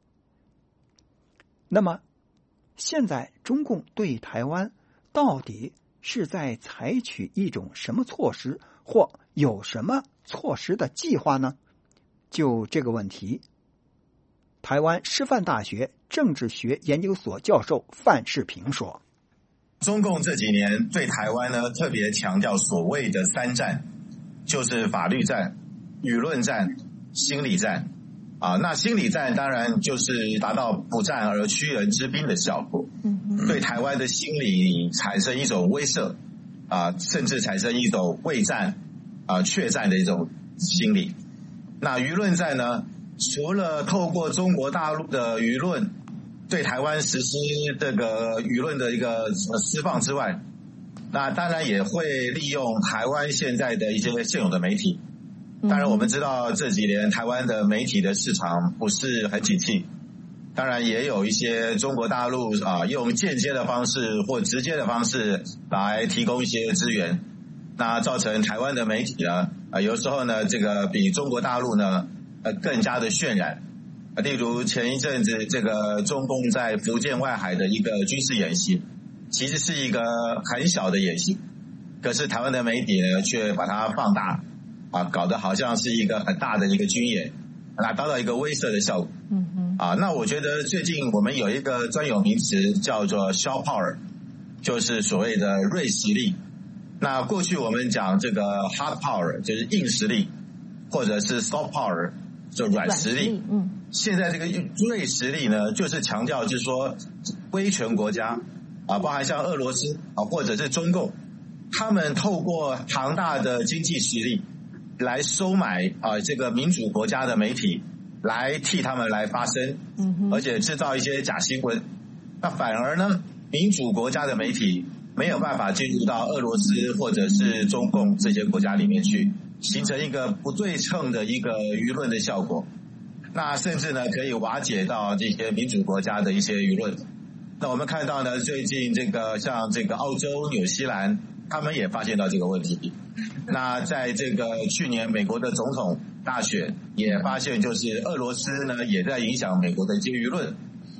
Speaker 3: 那么，现在中共对台湾到底是在采取一种什么措施，或有什么措施的计划呢？就这个问题，台湾师范大学政治学研究所教授范世平说，
Speaker 14: 中共这几年对台湾呢特别强调所谓的三战，就是法律战、舆论战、心理战啊。那心理战当然就是达到不战而屈人之兵的效果，对台湾的心理产生一种威慑啊，甚至产生一种畏战啊、怯战的一种心理。那舆论战呢，除了透过中国大陆的舆论对台湾实施这个舆论的一个释放之外，那当然也会利用台湾现在的一些现有的媒体。当然我们知道这几年台湾的媒体的市场不是很景气，当然也有一些中国大陆啊用间接的方式或直接的方式来提供一些资源，那造成台湾的媒体呢啊有时候呢这个比中国大陆呢呃更加的渲染。例如前一阵子这个中共在福建外海的一个军事演习，其实是一个很小的演习，可是台湾的媒体呢却把它放大啊，搞得好像是一个很大的一个军演，达到一个威慑的效果。嗯嗯。啊，那我觉得最近我们有一个专有名词叫做 soft power， 就是所谓的锐实力。那过去我们讲这个 hard power 就是硬实力，或者是 soft power 就软实力。嗯。现在这个锐实力呢，就是强调就是说威权国家啊，包含像俄罗斯啊，或者是中共，他们透过庞大的经济实力来收买啊这个民主国家的媒体，来替他们来发声，而且制造一些假新闻。那反而呢，民主国家的媒体没有办法进入到俄罗斯或者是中共这些国家里面去，形成一个不对称的一个舆论的效果。那甚至呢，可以瓦解到这些民主国家的一些舆论。那我们看到呢，最近这个像这个澳洲、纽西兰，他们也发现到这个问题。那在这个去年美国的总统大选也发现，就是俄罗斯呢也在影响美国的一些舆论。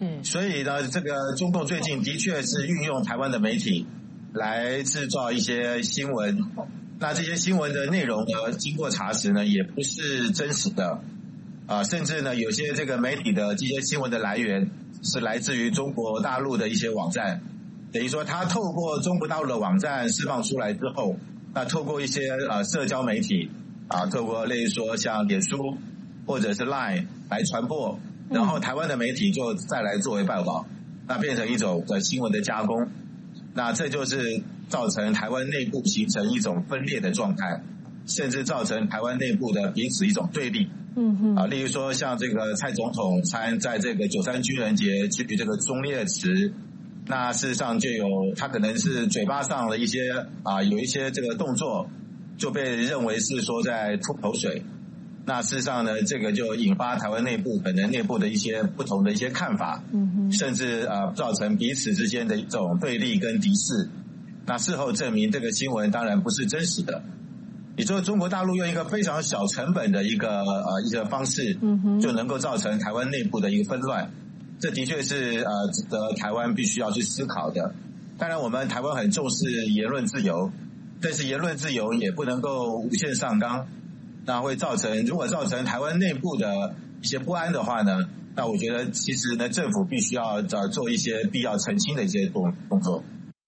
Speaker 10: 是，
Speaker 14: 所以呢，这个中共最近的确是运用台湾的媒体来制造一些新闻。那这些新闻的内容呢，经过查实呢，也不是真实的，啊，甚至呢，有些这个媒体的这些新闻的来源是来自于中国大陆的一些网站，等于说他透过中国大陆的网站释放出来之后，那透过一些呃社交媒体啊，透过例如说像脸书或者是 Line 来传播，然后台湾的媒体就再来作为报道，那变成一种的新闻的加工，那这就是造成台湾内部形成一种分裂的状态，甚至造成台湾内部的彼此一种对立。
Speaker 10: 嗯哼，啊，
Speaker 14: 例如说像这个蔡总统参在这个九三军人节去这个忠烈祠，那事实上就有他可能是嘴巴上的一些啊有一些这个动作，就被认为是说在吐口水。那事实上呢，这个就引发台湾内部可能内部的一些不同的一些看法，嗯哼，甚至啊造成彼此之间的一种对立跟敌视。那事后证明这个新闻当然不是真实的。你说中国大陆用一个非常小成本的一个呃一个方式，嗯哼，就能够造成台湾内部的一个纷乱，这的确是呃值得台湾必须要去思考的。当然，我们台湾很重视言论自由，但是言论自由也不能够无限上纲。那会造成，如果造成台湾内部的一些不安的话呢，那我觉得其实呢，政府必须要呃做一些必要澄清的一些动动作。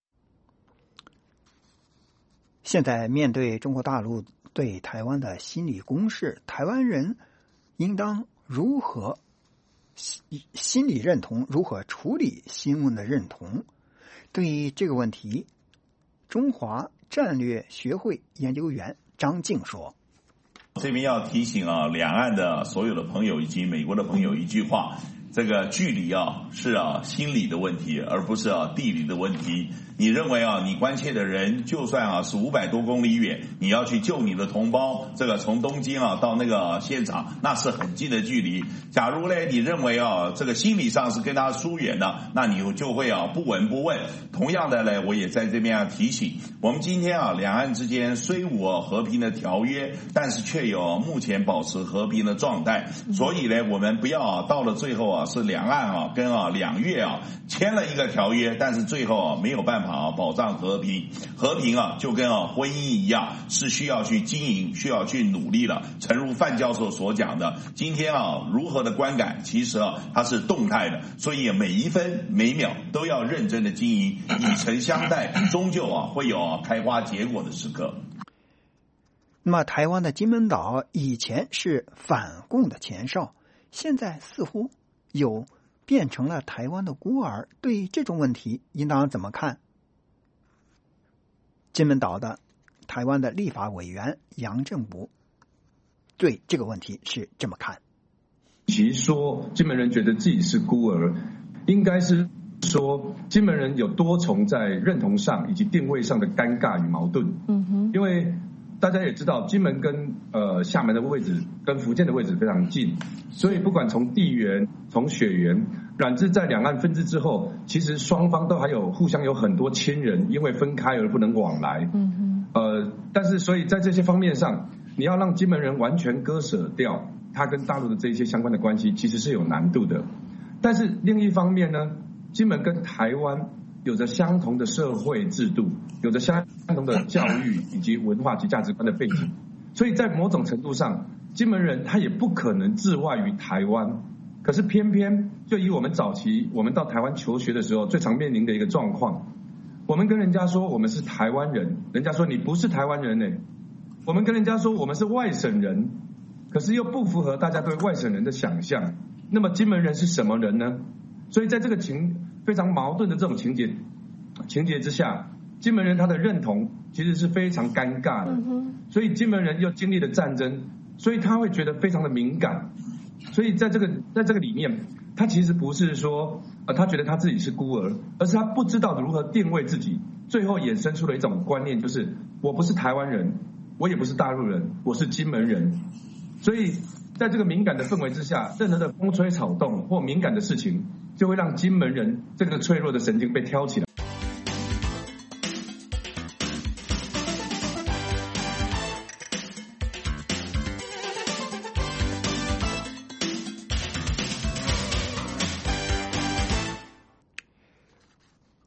Speaker 3: 现在面对中国大陆对台湾的心理攻势，台湾人应当如何心理认同，如何处理新闻的认同？对于这个问题，中华战略学会研究员张静说。
Speaker 15: 这边要提醒啊，两岸的所有的朋友以及美国的朋友一句话：这个距离啊是啊心理的问题，而不是啊地理的问题。你认为啊，你关切的人就算啊是五百多公里远，你要去救你的同胞，这个从东京啊到那个现场，那是很近的距离。假如呢，你认为啊这个心理上是跟他疏远的，那你就会啊不闻不问。同样的呢，我也在这边啊提醒，我们今天啊两岸之间虽无啊和平的条约，但是却有目前保持和平的状态。所以呢，我们不要啊到了最后啊是两岸啊跟啊两越啊签了一个条约，但是最后啊没有办法啊保障和平。和平啊就跟啊婚姻一样，是需要去经营，需要去努力了。诚如范教授所讲的，今天啊如何的观感，其实啊它是动态的，所以每一分每秒都要认真的经营，以诚相待，终究啊会有啊开花结果的时刻。
Speaker 3: 那么台湾的金门岛以前是反共的前哨，现在似乎有变成了台湾的孤儿，对这种问题应当怎么看？金门岛的台湾的立法委员杨正武对这个问题是这么看。
Speaker 16: 其实说金门人觉得自己是孤儿，应该是说金门人有多重在认同上以及定位上的尴尬与矛盾。嗯哼，因为大家也知道金门跟呃厦门的位置跟福建的位置非常近，所以不管从地缘从血缘，染至在两岸分治之后，其实双方都还有互相有很多亲人因为分开而不能往来。嗯哼，呃，但是所以在这些方面上，你要让金门人完全割舍掉他跟大陆的这一些相关的关系，其实是有难度的。但是另一方面呢，金门跟台湾有着相同的社会制度，有着相同的教育以及文化及价值观的背景，所以在某种程度上，金门人他也不可能置外于台湾。可是偏偏就以我们早期我们到台湾求学的时候最常面临的一个状况，我们跟人家说我们是台湾人，人家说你不是台湾人呢；我们跟人家说我们是外省人，可是又不符合大家对外省人的想象。那么金门人是什么人呢？所以在这个情非常矛盾的这种情节情节之下，金门人他的认同其实是非常尴尬的。所以金门人又经历了战争，所以他会觉得非常的敏感。所以在这个在这个里面，他其实不是说呃他觉得他自己是孤儿，而是他不知道如何定位自己，最后衍生出了一种观念，就是我不是台湾人，我也不是大陆人，我是金门人。所以在这个敏感的氛围之下，任何的风吹草动或敏感的事情，就会让金门人这个脆弱的神经被挑起来。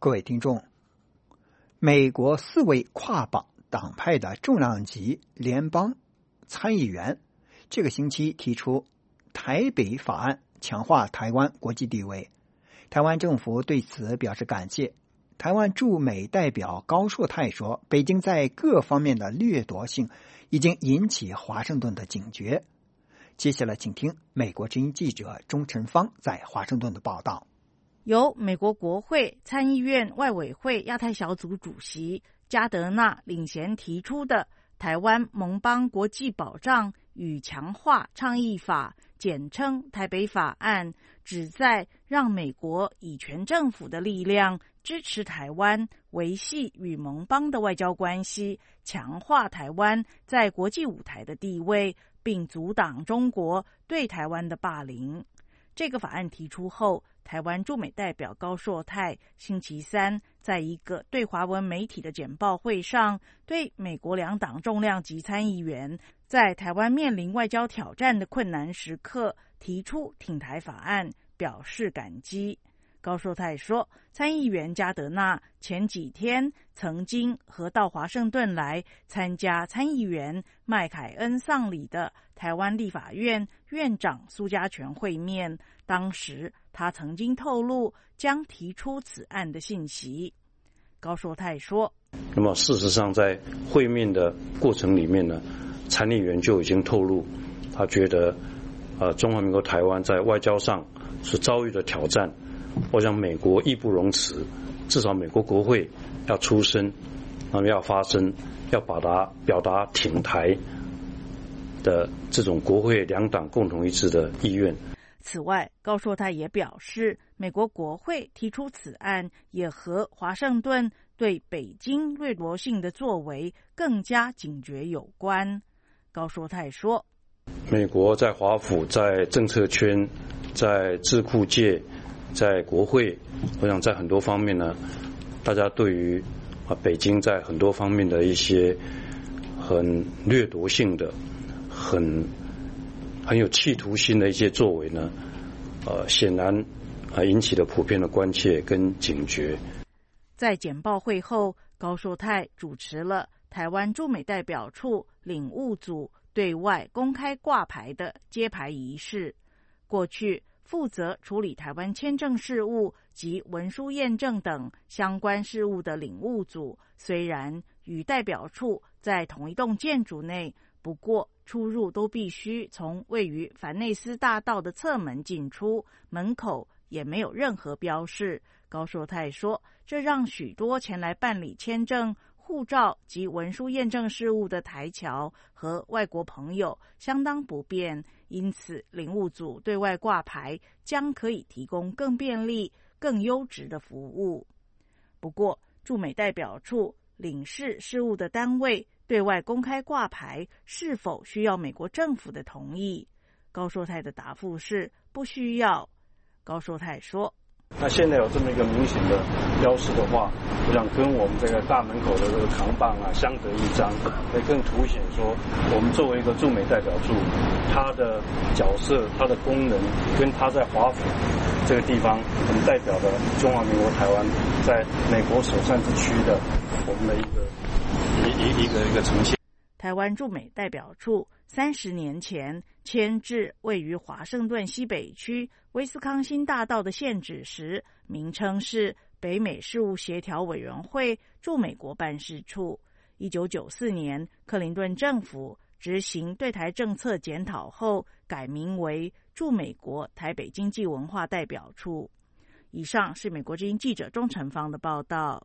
Speaker 3: 各位听众，美国四位跨党党派的重量级联邦参议员这个星期提出台北法案，强化台湾国际地位。台湾政府对此表示感谢。台湾驻美代表高硕泰说，北京在各方面的掠夺性已经引起华盛顿的警觉。接下来请听美国之音记者钟晨芳在华盛顿的报道。
Speaker 17: 由美国国会参议院外委会亚太小组主席加德纳领衔提出的台湾盟邦国际保障与强化倡议法，简称台北法案，旨在让美国以全政府的力量支持台湾维系与盟邦的外交关系，强化台湾在国际舞台的地位，并阻挡中国对台湾的霸凌。这个法案提出后，台湾驻美代表高硕泰星期三在一个对华文媒体的简报会上，对美国两党重量级参议员在台湾面临外交挑战的困难时刻提出挺台法案表示感激。高硕泰说，参议员加德纳前几天曾经和到华盛顿来参加参议员麦凯恩丧礼的台湾立法院院长苏家全会面，当时他曾经透露将提出此案的信息。高硕泰说，
Speaker 18: 那么事实上在会面的过程里面呢，参议员就已经透露他觉得呃，中华民国台湾在外交上是遭遇了挑战，我想美国义不容辞，至少美国国会要出声，那么要发声，要表达表达挺台的这种国会两党共同一致的意愿。
Speaker 17: 此外，高硕泰也表示，美国国会提出此案也和华盛顿对北京掠夺性的作为更加警觉有关。高硕泰说，
Speaker 18: 美国在华府、在政策圈、在智库界、在国会，我想在很多方面呢，大家对于啊北京在很多方面的一些很掠夺性的、很很有企图心的一些作为呢，呃，显然啊引起了普遍的关切跟警觉。
Speaker 17: 在简报会后，高硕泰主持了台湾驻美代表处领务组对外公开挂牌的揭牌仪式。过去负责处理台湾签证事务及文书验证等相关事务的领务组，虽然与代表处在同一栋建筑内，不过出入都必须从位于凡内斯大道的侧门进出，门口也没有任何标示。高硕泰说，这让许多前来办理签证、护照及文书验证事务的台侨和外国朋友相当不便，因此领务组对外挂牌将可以提供更便利、更优质的服务。不过，驻美代表处领事事务的单位对外公开挂牌是否需要美国政府的同意？高硕泰的答复是不需要。高硕泰说，
Speaker 18: 那现在有这么一个明显的标识的话，我想跟我们这个大门口的这个扛棒啊相得益彰，会更凸显说我们作为一个驻美代表处，它的角色、它的功能，跟它在华府这个地方，我们代表的中华民国台湾在美国首善之区的我们的一个一一一个一个呈现。
Speaker 17: 台湾驻美代表处三十年前迁至位于华盛顿西北区威斯康辛大道的现址时，名称是北美事务协调委员会驻美国办事处。一九九四年，克林顿政府执行对台政策检讨后，改名为驻美国台北经济文化代表处。以上是美国之音记者钟晨芳的报道。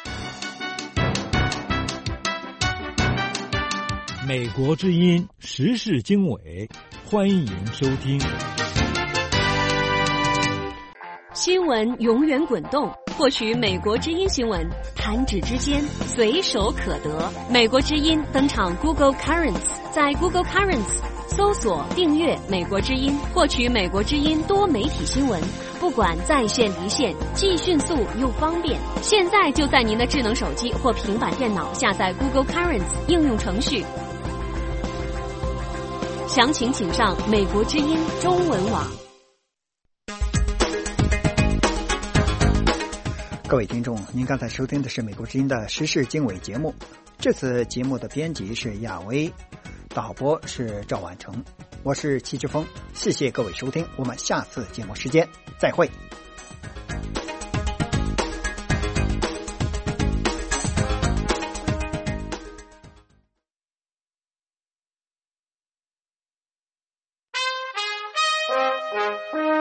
Speaker 19: 美国之音时事经纬，欢迎收听。
Speaker 20: 新闻永远滚动，获取美国之音新闻，弹指之间，随手可得。美国之音登场 Google Currents， 在 Google Currents 搜索订阅美国之音，获取美国之音多媒体新闻，不管在线离线，既迅速又方便。现在就在您的智能手机或平板电脑下载 Google Currents 应用程序。详情请上美国之音中文网。
Speaker 3: 各位听众，您刚才收听的是美国之音的时事经纬节目。这次节目的编辑是亚威，导播是赵婉成，我是戚志峰。谢谢各位收听，我们下次节目时间再会。